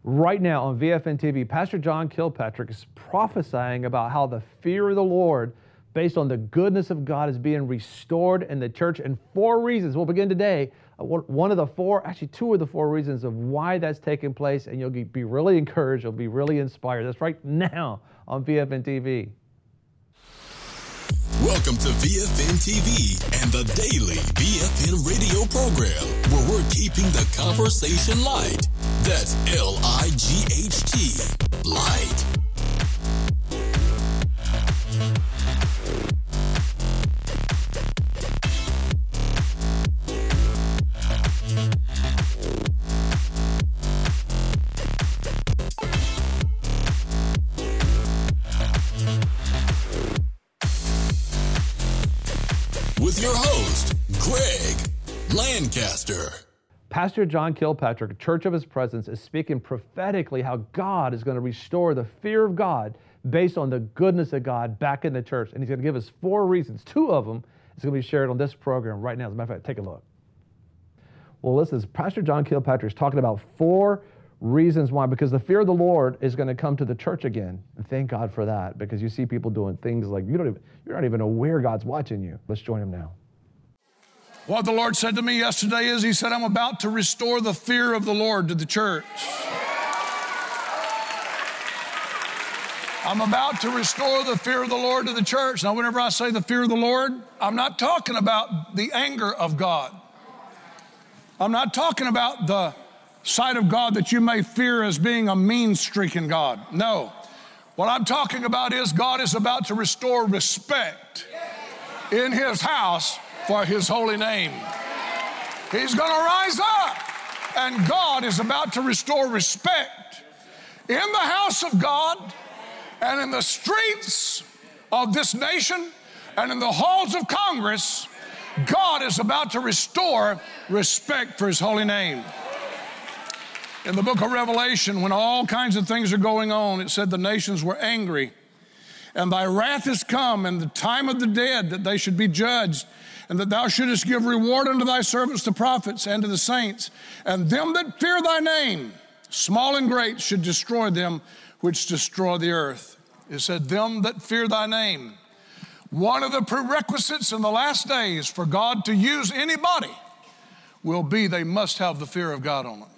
Right now on VFN TV, Pastor John Kilpatrick is prophesying about how the fear of the Lord, based on the goodness of God, is being restored in the church, and 4 reasons. We'll begin today. One of the 4, actually 2 of the 4 reasons of why that's taking place, and you'll be really encouraged, you'll be really inspired. That's right now on VFN TV. Welcome to VFN TV and the daily VFN radio program, where we're keeping the conversation light. That's L-I-G-H-T, light. With your host, Greg Lancaster. Pastor John Kilpatrick, Church of His Presence, is speaking prophetically how God is going to restore the fear of God based on the goodness of God back in the church. And He's going to give us 4 reasons. 2 of them is going to be shared on this program right now. As a matter of fact, take a look. Well, listen, Pastor John Kilpatrick is talking about 4 reasons why, because the fear of the Lord is going to come to the church again. And thank God for that, because you see people doing things like you're not even aware God's watching you. Let's join him now. What the Lord said to me yesterday is, He said, I'm about to restore the fear of the Lord to the church. I'm about to restore the fear of the Lord to the church. Now, whenever I say the fear of the Lord, I'm not talking about the anger of God. I'm not talking about the side of God that you may fear as being a mean streak in God. No. What I'm talking about is God is about to restore respect in His house for His holy name. He's going to rise up, and God is about to restore respect in the house of God and in the streets of this nation and in the halls of Congress. God is about to restore respect for His holy name. In the book of Revelation, when all kinds of things are going on, it said the nations were angry. And thy wrath is come, and the time of the dead, that they should be judged, and that thou shouldest give reward unto thy servants, the prophets, and to the saints. And them that fear thy name, small and great, should destroy them which destroy the earth. It said, them that fear thy name. One of the prerequisites in the last days for God to use anybody will be they must have the fear of God on them.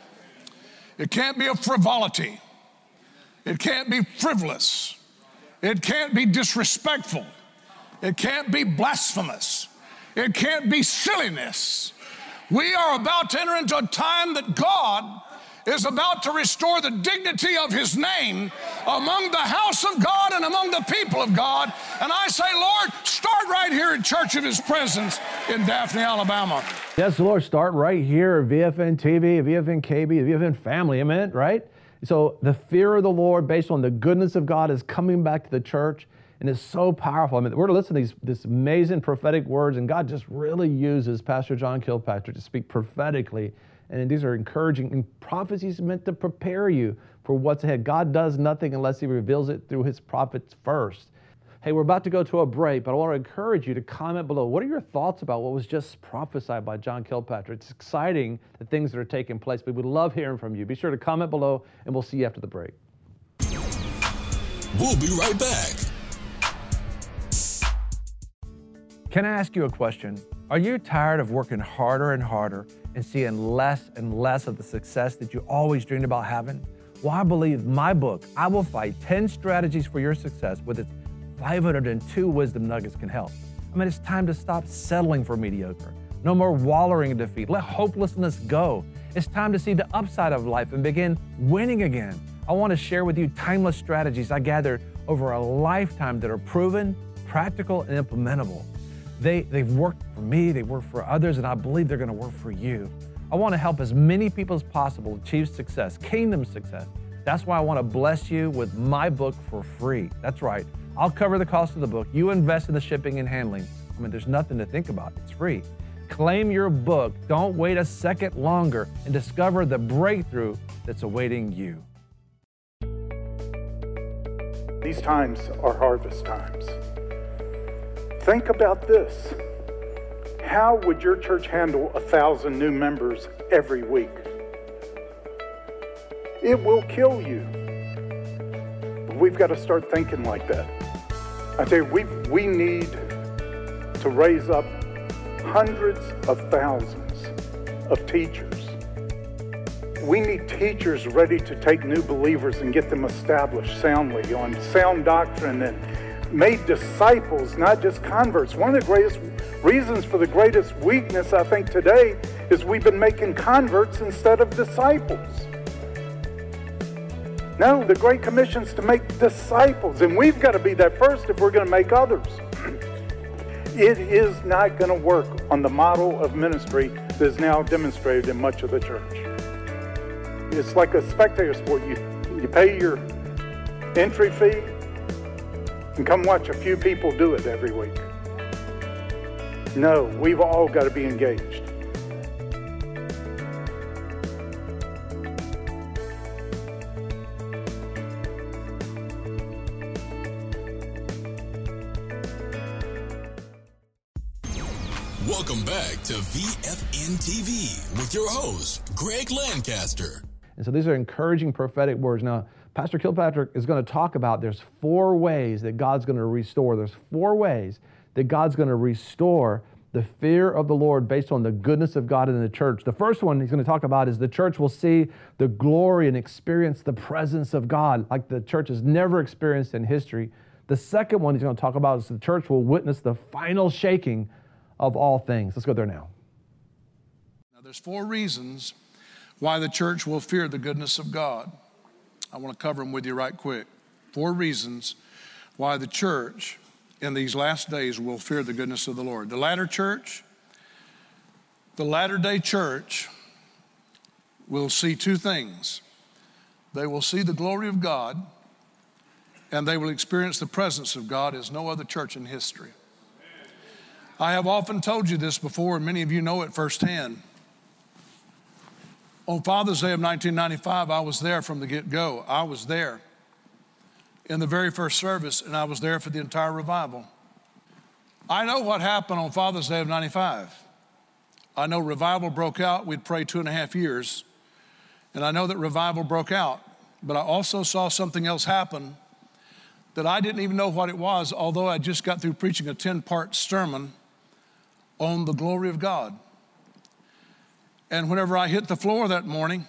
It can't be a frivolity. It can't be frivolous. It can't be disrespectful. It can't be blasphemous. It can't be silliness. We are about to enter into a time that God is about to restore the dignity of His name among the house of God and among the people of God. And I say, Lord, start right here at Church of His Presence in Daphne, Alabama. Yes, Lord, start right here at VFN TV, VFN KB, VFN family, amen, right? So the fear of the Lord based on the goodness of God is coming back to the church, and it's so powerful. I mean, we're listening to these amazing prophetic words, and God just really uses Pastor John Kilpatrick to speak prophetically. And these are encouraging, and prophecies meant to prepare you for what's ahead. God does nothing unless He reveals it through His prophets first. Hey, we're about to go to a break, but I want to encourage you to comment below. What are your thoughts about what was just prophesied by John Kilpatrick? It's exciting, the things that are taking place, but we'd love hearing from you. Be sure to comment below, and we'll see you after the break. We'll be right back. Can I ask you a question? Are you tired of working harder and harder and seeing less and less of the success that you always dreamed about having? Well, I believe my book, I Will Fight 10 Strategies for Your Success, with its 502 wisdom nuggets, can help. I mean, it's time to stop settling for mediocre. No more wallowing in defeat. Let hopelessness go. It's time to see the upside of life and begin winning again. I want to share with you timeless strategies I gathered over a lifetime that are proven, practical, and implementable. They've worked for me, they work for others, and I believe they're going to work for you. I want to help as many people as possible achieve success, kingdom success. That's why I want to bless you with my book for free. That's right. I'll cover the cost of the book. You invest in the shipping and handling. I mean, there's nothing to think about. It's free. Claim your book. Don't wait a second longer and discover the breakthrough that's awaiting you. These times are harvest times. Think about this. How would your church handle 1,000 new members every week? It will kill you. But we've got to start thinking like that. I tell you, we need to raise up hundreds of thousands of teachers. We need teachers ready to take new believers and get them established soundly on sound doctrine and made disciples, not just converts. One of the greatest reasons for the greatest weakness, I think, today is we've been making converts instead of disciples. No, the Great Commission is to make disciples, and we've got to be that first if we're going to make others. It is not going to work on the model of ministry that is now demonstrated in much of the church. It's like a spectator sport. You pay your entry fee and come watch a few people do it every week. No, we've all got to be engaged. Welcome back to VFN TV with your host, Greg Lancaster. And so these are encouraging prophetic words. Now, Pastor Kilpatrick is going to talk about there's 4 ways that God's going to restore. There's 4 ways that God's going to restore the fear of the Lord based on the goodness of God in the church. The first one he's going to talk about is the church will see the glory and experience the presence of God like the church has never experienced in history. The second one he's going to talk about is the church will witness the final shaking of all things. Let's go there now. Now, there's 4 reasons why the church will fear the goodness of God. I want to cover them with you right quick. 4 reasons why the church in these last days will fear the goodness of the Lord. The latter church, the latter-day church will see 2 things. They will see the glory of God, and they will experience the presence of God as no other church in history. I have often told you this before, and many of you know it firsthand. On Father's Day of 1995, I was there from the get-go. I was there in the very first service, and I was there for the entire revival. I know what happened on Father's Day of 95. I know revival broke out. We'd prayed 2.5 years, and I know that revival broke out. But I also saw something else happen that I didn't even know what it was, although I just got through preaching a 10-part sermon on the glory of God. And whenever I hit the floor that morning,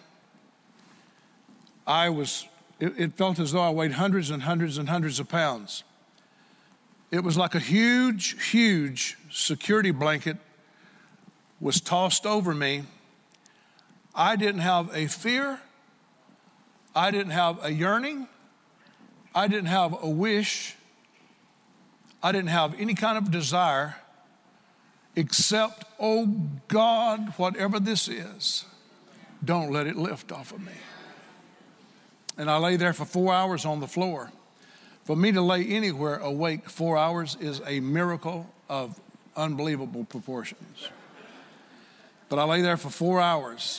it felt as though I weighed hundreds and hundreds and hundreds of pounds. It was like a huge, huge security blanket was tossed over me. I didn't have a fear. I didn't have a yearning. I didn't have a wish. I didn't have any kind of desire except, oh God, whatever this is, don't let it lift off of me. And I lay there for 4 hours on the floor. For me to lay anywhere awake 4 hours is a miracle of unbelievable proportions. But I lay there for 4 hours.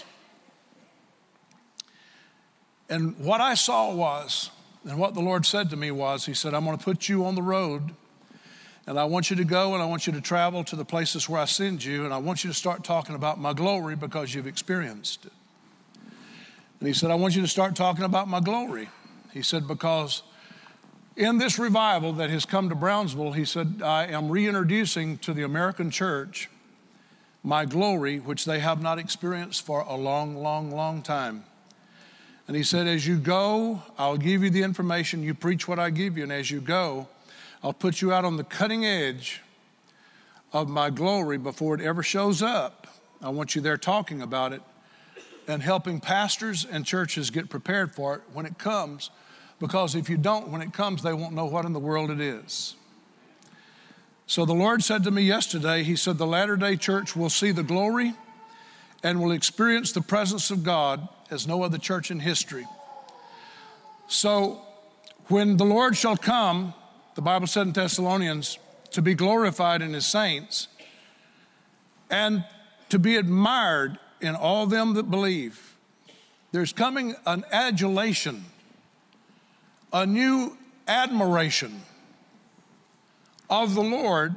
And what I saw was, and what the Lord said to me was, he said, I'm going to put you on the road, and I want you to go and I want you to travel to the places where I send you, and I want you to start talking about my glory because you've experienced it. And he said, I want you to start talking about my glory. He said, because in this revival that has come to Brownsville, he said, I am reintroducing to the American church my glory, which they have not experienced for a long, long, long time. And he said, as you go, I'll give you the information. You preach what I give you. And as you go, I'll put you out on the cutting edge of my glory before it ever shows up. I want you there talking about it and helping pastors and churches get prepared for it when it comes. Because if you don't, when it comes, they won't know what in the world it is. So the Lord said to me yesterday, he said, the latter-day church will see the glory and will experience the presence of God as no other church in history. So when the Lord shall come, the Bible said in Thessalonians, to be glorified in his saints and to be admired in all them that believe. There's coming an adulation, a new admiration of the Lord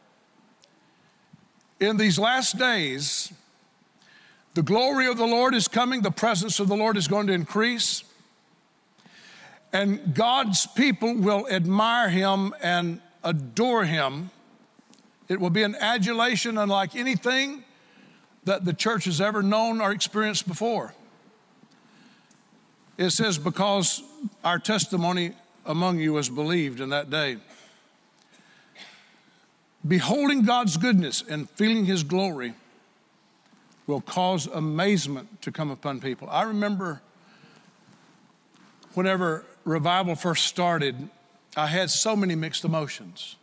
in these last days. The glory of the Lord is coming. The presence of the Lord is going to increase. And God's people will admire him and adore him. It will be an adulation unlike anything that the church has ever known or experienced before. It says, because our testimony among you was believed in that day. Beholding God's goodness and feeling his glory will cause amazement to come upon people. I remember whenever revival first started, I had so many mixed emotions.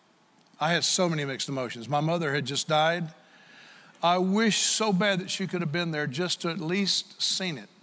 My mother had just died. I wish so bad that she could have been there just to at least seen it.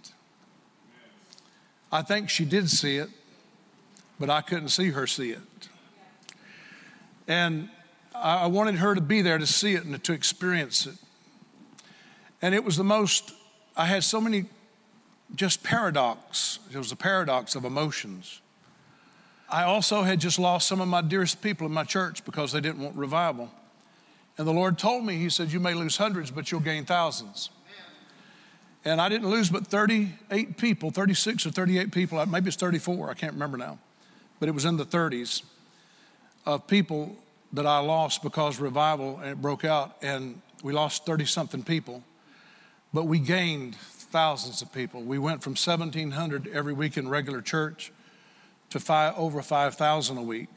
I think she did see it, but I couldn't see her see it. And I wanted her to be there to see it and to experience it. And it was I had so many just paradox. It was a paradox of emotions. I also had just lost some of my dearest people in my church because they didn't want revival. And the Lord told me, he said, you may lose hundreds, but you'll gain thousands. And I didn't lose but 38 people, 36 or 38 people, maybe it's 34, I can't remember now. But it was in the 30s of people that I lost because revival broke out, and we lost 30-something people. But we gained thousands of people. We went from 1,700 every week in regular church to over 5,000 a week.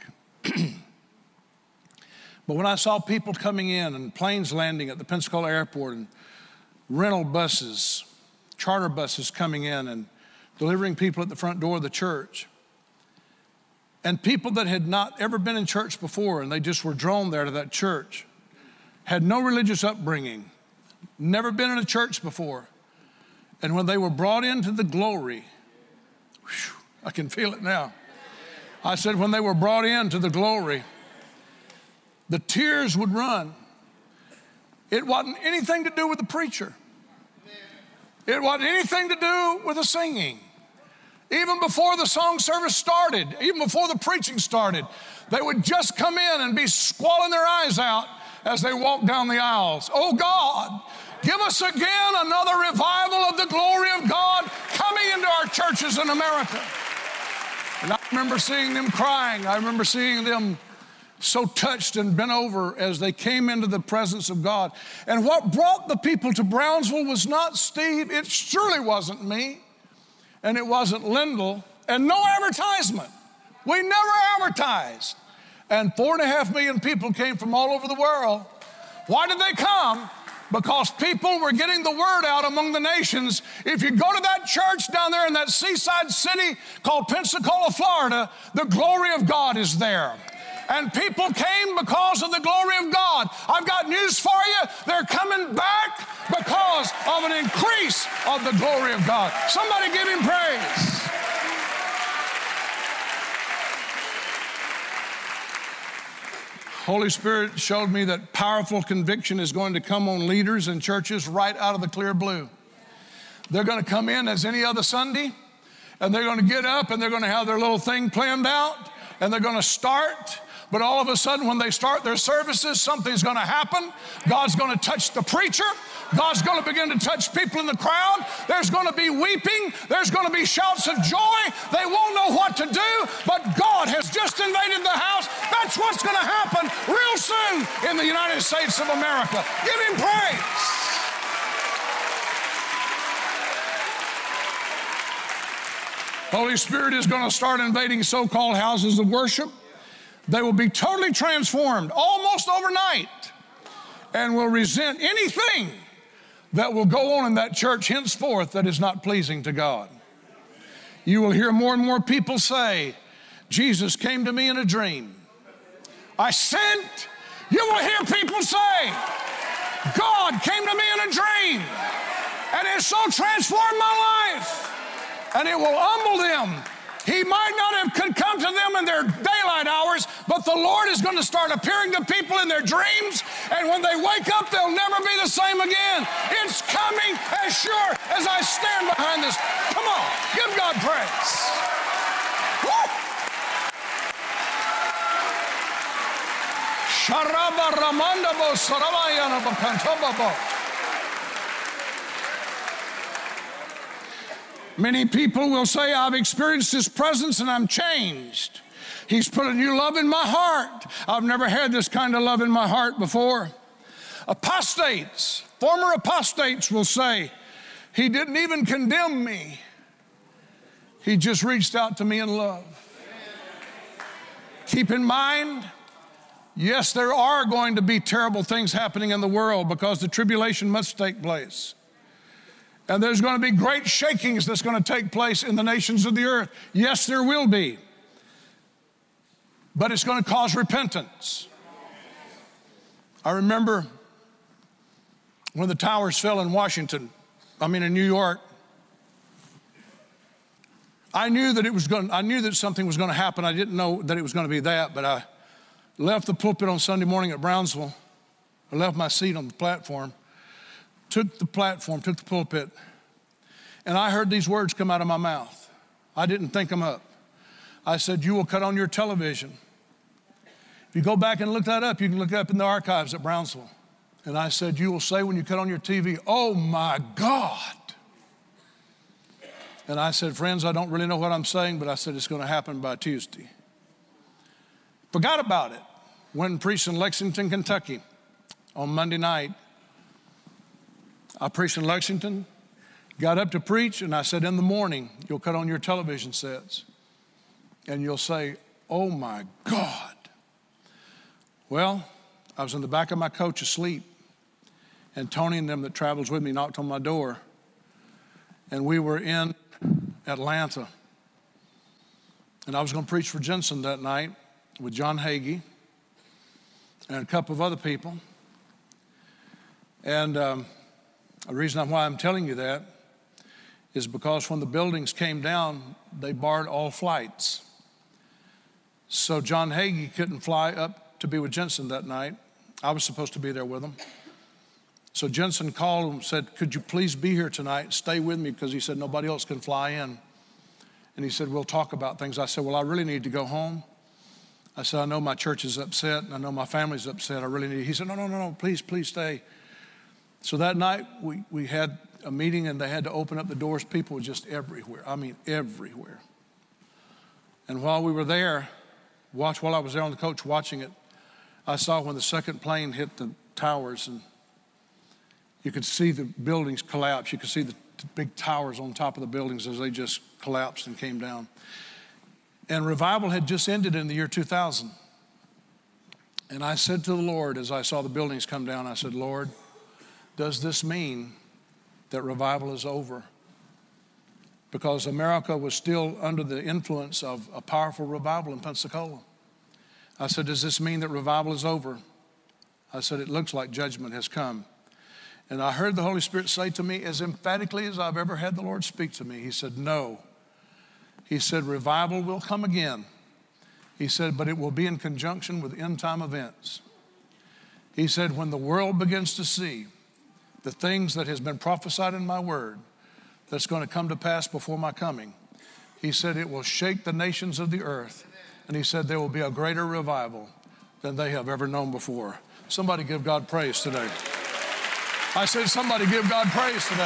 But when I saw people coming in and planes landing at the Pensacola airport and rental buses, charter buses coming in and delivering people at the front door of the church, and people that had not ever been in church before and they just were drawn there to that church, had no religious upbringing, never been in a church before. And when they were brought into the glory, whew, I can feel it now. I said, when they were brought into the glory, the tears would run. It wasn't anything to do with the preacher. It wasn't anything to do with the singing. Even before the song service started, even before the preaching started, they would just come in and be squalling their eyes out as they walked down the aisles. Oh God, give us again another revival of the glory of God coming into our churches in America. And I remember seeing them crying. I remember seeing them so touched and bent over as they came into the presence of God. And what brought the people to Brownsville was not Steve. It surely wasn't me. And it wasn't Lyndall. And no advertisement. We never advertised. And 4.5 million people came from all over the world. Why did they come? Because people were getting the word out among the nations. If you go to that church down there in that seaside city called Pensacola, Florida, the glory of God is there. And people came because of the glory of God. I've got news for you. They're coming back because of an increase of the glory of God. Somebody give him praise. Holy Spirit showed me that powerful conviction is going to come on leaders and churches right out of the clear blue. They're going to come in as any other Sunday, and they're going to get up and they're going to have their little thing planned out, and they're going to start. But all of a sudden, when they start their services, something's going to happen. God's going to touch the preacher. God's going to begin to touch people in the crowd. There's going to be weeping. There's going to be shouts of joy. They won't know what to do, but God has just invaded the house. That's what's going to happen real soon in the United States of America. Give him praise. Holy Spirit is going to start invading so-called houses of worship. They will be totally transformed almost overnight and will resent anything that will go on in that church henceforth that is not pleasing to God. You will hear more and more people say, Jesus came to me in a dream. I sent. You will hear people say, God came to me in a dream, and it so transformed my life. And it will humble them. He might not have could come to them in their daylight hours, but the Lord is going to start appearing to people in their dreams, and when they wake up, they'll never be the same again. It's coming as sure as I stand behind this. Come on, give God praise. Woo! Sharaba Ramandabo Sarabayana Bakantobabo. Many people will say, I've experienced His presence and I'm changed. He's put a new love in my heart. I've never had this kind of love in my heart before. Apostates, former apostates will say, He didn't even condemn me. He just reached out to me in love. Keep in mind, yes, there are going to be terrible things happening in the world because the tribulation must take place. And there's going to be great shakings that's going to take place in the nations of the earth. Yes, there will be. But it's going to cause repentance. I remember when the towers fell in in New York. I knew that something was going to happen. I didn't know that it was going to be that, but I left the pulpit on Sunday morning at Brownsville. I left my seat on the platform, took the pulpit, and I heard these words come out of my mouth. I didn't think them up. I said, you will cut on your television. If you go back and look that up, you can look it up in the archives at Brownsville. And I said, you will say when you cut on your TV, oh my God. And I said, friends, I don't really know what I'm saying, but I said it's going to happen by Tuesday. Forgot about it. Went and preached in Lexington, Kentucky on Monday night. I preached in Lexington, got up to preach, and I said, in the morning, you'll cut on your television sets, and you'll say, oh my God. Well, I was in the back of my coach asleep, and Tony and them that travels with me knocked on my door, and we were in Atlanta. And I was going to preach for Jensen that night with John Hagee and a couple of other people. And the reason why I'm telling you that is because when the buildings came down, they barred all flights. So John Hagee couldn't fly up to be with Jensen that night. I was supposed to be there with him. So Jensen called and said, could you please be here tonight? Stay with me, because he said nobody else can fly in. And he said, we'll talk about things. I said, well, I really need to go home. I said, I know my church is upset, and I know my family's upset. I really need. He said, no, please stay. So that night we had a meeting, and they had to open up the doors. People were just everywhere. I mean, everywhere. And while we were there, while I was there on the coach watching it, I saw when the second plane hit the towers, and you could see the buildings collapse. You could see the big towers on top of the buildings as they just collapsed and came down. And revival had just ended in the year 2000. And I said to the Lord, as I saw the buildings come down, I said, Lord, does this mean that revival is over? Because America was still under the influence of a powerful revival in Pensacola. I said, does this mean that revival is over? I said, it looks like judgment has come. And I heard the Holy Spirit say to me as emphatically as I've ever had the Lord speak to me. He said, no. He said, revival will come again. He said, but it will be in conjunction with end-time events. He said, when the world begins to see the things that has been prophesied in my word that's going to come to pass before my coming, he said, it will shake the nations of the earth. And he said, there will be a greater revival than they have ever known before. Somebody give God praise today. I said, somebody give God praise today.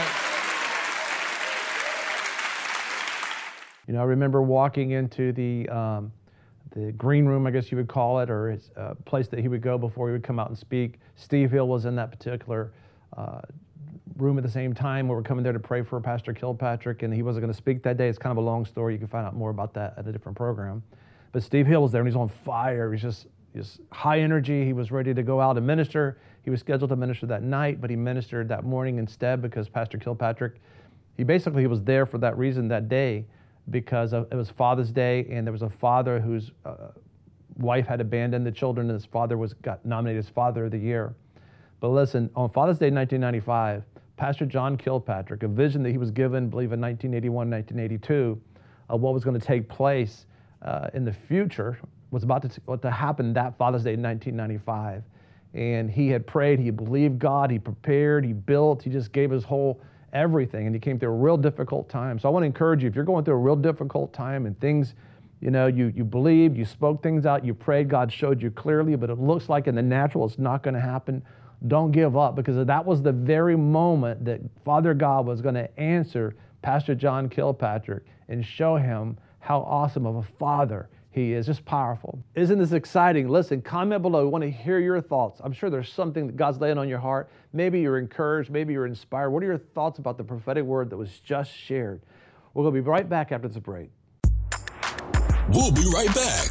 You know, I remember walking into the green room, I guess you would call it, or his place that he would go before he would come out and speak. Steve Hill was in that particular room at the same time. We were coming there to pray for Pastor Kilpatrick, and he wasn't going to speak that day. It's kind of a long story. You can find out more about that at a different program. But Steve Hill was there, and he's on fire. He's just high energy. He was ready to go out and minister. He was scheduled to minister that night, but he ministered that morning instead because Pastor Kilpatrick, he was there for that reason that day, because it was Father's Day, and there was a father whose wife had abandoned the children, and his father got nominated as Father of the Year. But listen, on Father's Day 1995, Pastor John Kilpatrick, a vision that he was given, I believe in 1981, 1982, of what was going to take place in the future, was about to happen that Father's Day in 1995. And he had prayed, he believed God, he prepared, he built, he just gave his whole everything, and he came through a real difficult time. So I want to encourage you, if you're going through a real difficult time and things, you know, you believed, you spoke things out, you prayed, God showed you clearly, but it looks like in the natural it's not going to happen, don't give up, because that was the very moment that Father God was going to answer Pastor John Kilpatrick and show him how awesome of a father he is. Just powerful. Isn't this exciting? Listen, comment below. We want to hear your thoughts. I'm sure there's something that God's laying on your heart. Maybe you're encouraged. Maybe you're inspired. What are your thoughts about the prophetic word that was just shared? We're going to be right back after this break. We'll be right back.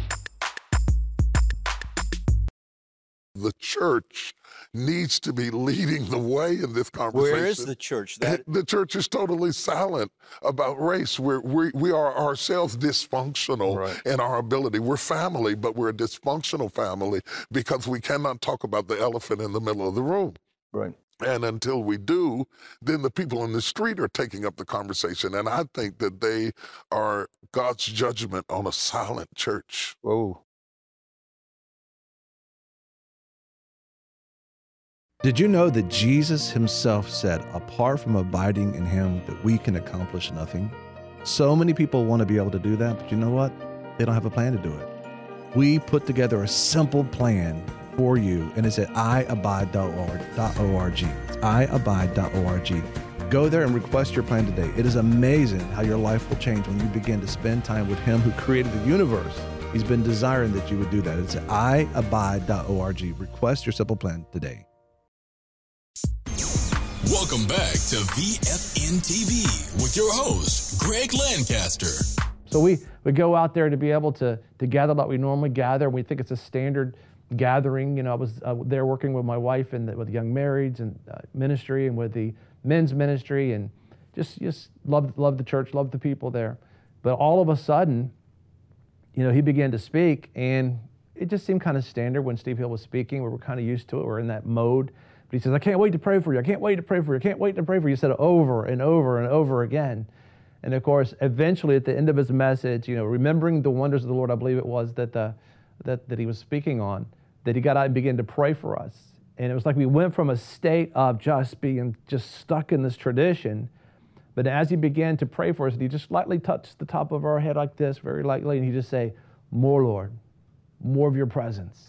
The church needs to be leading the way in this conversation. Where is the church? The church is totally silent about race. We are ourselves dysfunctional in our ability. We're family, but we're a dysfunctional family because we cannot talk about the elephant in the middle of the room. Right. And until we do, then the people in the street are taking up the conversation. And I think that they are God's judgment on a silent church. Whoa. Did you know that Jesus himself said, apart from abiding in him, that we can accomplish nothing? So many people want to be able to do that, but you know what? They don't have a plan to do it. We put together a simple plan for you, and it's at iabide.org. It's iabide.org. Go there and request your plan today. It is amazing how your life will change when you begin to spend time with him who created the universe. He's been desiring that you would do that. It's at iabide.org. Request your simple plan today. Welcome back to VFN TV with your host, Greg Lancaster. So we go out there to be able to gather like we normally gather. We think it's a standard gathering. You know, I was there working with my wife and with the young marrieds and ministry and with the men's ministry, and just loved the church, loved the people there. But all of a sudden, you know, he began to speak, and it just seemed kind of standard when Steve Hill was speaking. We were kind of used to it. We're in that mode. But he says, I can't wait to pray for you. I can't wait to pray for you. I can't wait to pray for you. He said it over and over and over again. And of course, eventually at the end of his message, you know, remembering the wonders of the Lord, I believe it was that he was speaking on, that he got out and began to pray for us. And it was like we went from a state of just being stuck in this tradition. But as he began to pray for us, he just lightly touched the top of our head like this, very lightly, and he just say, more, Lord, more of your presence.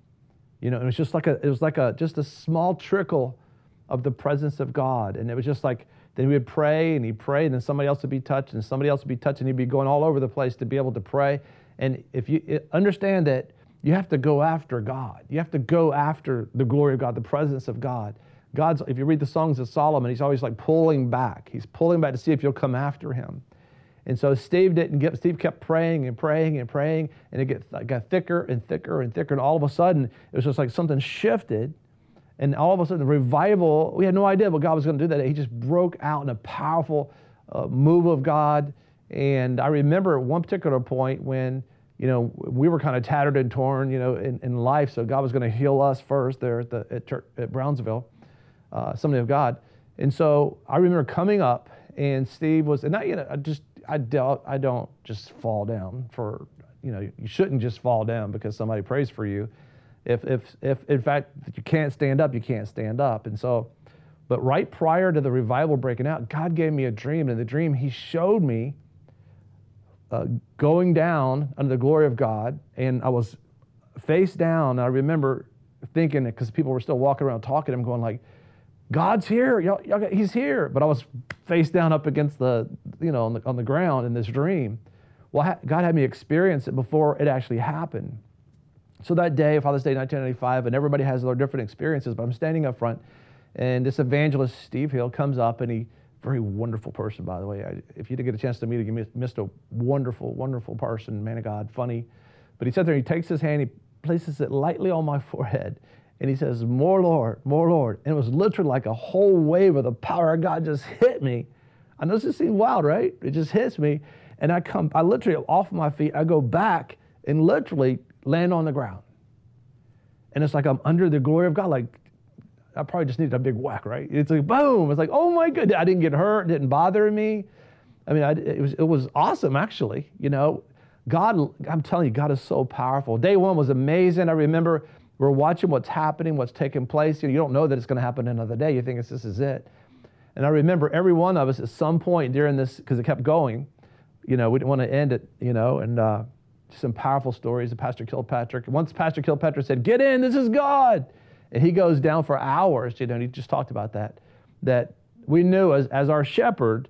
You know, it was just like just a small trickle of the presence of God. And it was just like, then he would pray and he'd pray, and then somebody else would be touched and somebody else would be touched, and he'd be going all over the place to be able to pray. And if you understand that you have to go after God, you have to go after the glory of God, the presence of God. If you read the Songs of Solomon, he's always like pulling back. He's pulling back to see if you'll come after him. And so Steve kept praying and praying and praying, and it got thicker and thicker and thicker. And all of a sudden, it was just like something shifted. And all of a sudden, the revival, we had no idea what God was going to do that day. He just broke out in a powerful move of God. And I remember at one particular point when, you know, we were kind of tattered and torn, you know, in life. So God was going to heal us first there at Brownsville, Assembly of God. And so I remember coming up, and Steve was, and I don't just fall down for, you know, you shouldn't just fall down because somebody prays for you. If in fact you can't stand up, you can't stand up. And so, but right prior to the revival breaking out, God gave me a dream. And in the dream, he showed me going down under the glory of God, and I was face down. And I remember thinking, because people were still walking around talking, I'm going like, God's here, he's here. But I was face down up against on the ground in this dream. Well, God had me experience it before it actually happened. So that day, Father's Day 1995, and everybody has their different experiences, but I'm standing up front, and this evangelist, Steve Hill, comes up, and very wonderful person, by the way. If you didn't get a chance to meet him, you missed a wonderful, wonderful person, man of God, funny. But he sat there, he takes his hand, he places it lightly on my forehead, and he says, more Lord, more Lord. And it was literally like a whole wave of the power of God just hit me. I know this seems wild, right? It just hits me. And I literally off my feet, I go back and literally land on the ground. And it's like I'm under the glory of God. Like, I probably just needed a big whack, right? It's like, boom. It's like, oh my goodness. I didn't get hurt. It didn't bother me. I mean, it was awesome, actually. You know, God, I'm telling you, God is so powerful. Day one was amazing. I remember we're watching what's happening, what's taking place. You don't know that it's going to happen another day. You think this is it. And I remember every one of us at some point during this, because it kept going, you know, we didn't want to end it, you know, and some powerful stories of Pastor Kilpatrick. Once Pastor Kilpatrick said, get in, this is God. And he goes down for hours, you know, and he just talked about that we knew as our shepherd,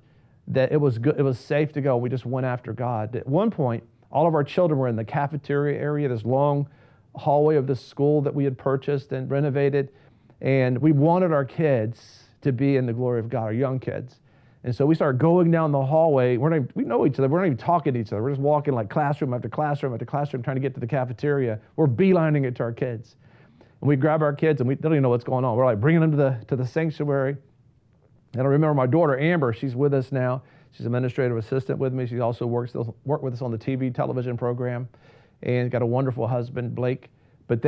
that it was good, it was safe to go. We just went after God. At one point, all of our children were in the cafeteria area, this long hallway of this school that we had purchased and renovated. And we wanted our kids to be in the glory of God, our young kids. And so we started going down the hallway. We know each other. We're not even talking to each other. We're just walking like classroom after classroom after classroom, trying to get to the cafeteria. We're beelining it to our kids. And we grab our kids, and we don't even know what's going on. We're like bringing them to the sanctuary. And I remember my daughter, Amber, she's with us now. She's an administrative assistant with me. She also worked with us on the television program, and got a wonderful husband, Blake. But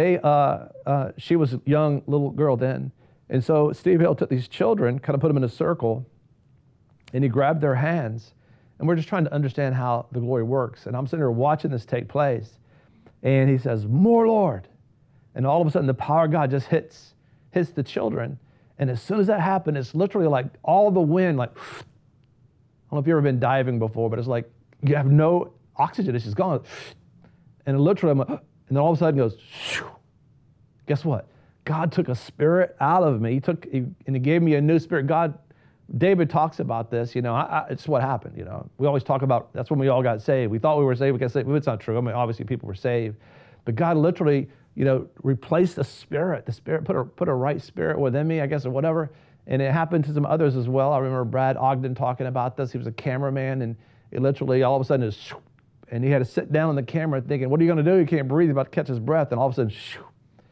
she was a young little girl then. And so Steve Hill took these children, kind of put them in a circle, and he grabbed their hands. And we're just trying to understand how the glory works. And I'm sitting there watching this take place. And he says, "More, Lord." And all of a sudden, the power of God just hits the children. And as soon as that happened, it's literally like all the wind, like, I don't know if you've ever been diving before, but it's like you have no oxygen. It's just gone. And literally, I'm like, and then all of a sudden it goes, shoo. Guess what? God took a spirit out of me. And he gave me a new spirit. David talks about this, it's what happened, We always talk about, that's when we all got saved. We thought we were saved, we got saved. Well, it's not true. I mean, obviously people were saved. But God literally, replaced the spirit. The spirit put a right spirit within me, I guess, or whatever. And it happened to some others as well. I remember Brad Ogden talking about this. He was a cameraman, and it literally all of a sudden is, shoo, and he had to sit down on the camera thinking, what are you going to do? You can't breathe. He's about to catch his breath. And all of a sudden, shoo.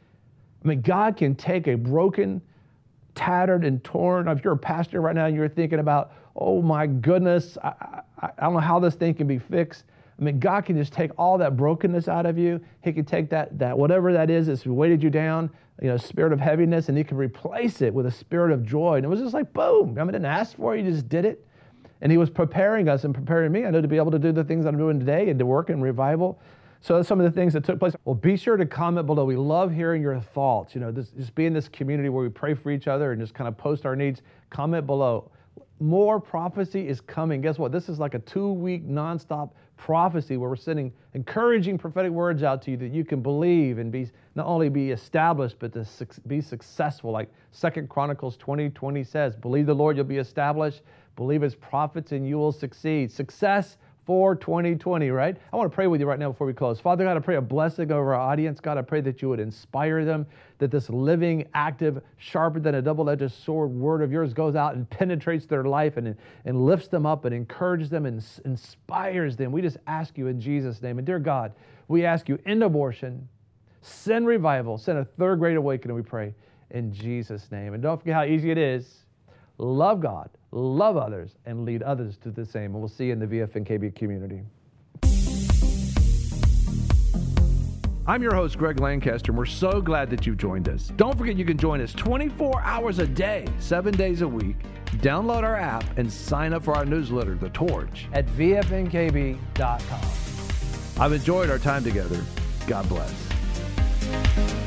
I mean, God can take a broken, tattered, and torn. If you're a pastor right now and you're thinking about, oh my goodness, I don't know how this thing can be fixed. I mean, God can just take all that brokenness out of you. He can take that whatever that is that's weighted you down, spirit of heaviness, and he can replace it with a spirit of joy. And it was just like, boom. I didn't ask for it. He just did it. And he was preparing us and preparing me, I know, to be able to do the things that I'm doing today and to work in revival. So that's some of the things that took place. Well, be sure to comment below. We love hearing your thoughts. Just be in this community where we pray for each other and just kind of post our needs. Comment below. More prophecy is coming. Guess what? This is like a 2-week nonstop prophecy where we're sending encouraging prophetic words out to you that you can believe and not only be established, but to be successful. Like 2 Chronicles 20:20 says, believe the Lord, you'll be established. Believe his prophets and you will succeed. Success for 2020, right? I want to pray with you right now before we close. Father God, I pray a blessing over our audience. God, I pray that you would inspire them, that this living, active, sharper than a double-edged sword word of yours goes out and penetrates their life and lifts them up and encourages them and inspires them. We just ask you in Jesus' name. And dear God, we ask you, end abortion, send revival, send a third great awakening, we pray, in Jesus' name. And don't forget how easy it is. Love God, love others, and lead others to the same. And we'll see you in the VFNKB community. I'm your host, Greg Lancaster, and we're so glad that you've joined us. Don't forget you can join us 24 hours a day, 7 days a week. Download our app and sign up for our newsletter, The Torch, at VFNKB.com. I've enjoyed our time together. God bless.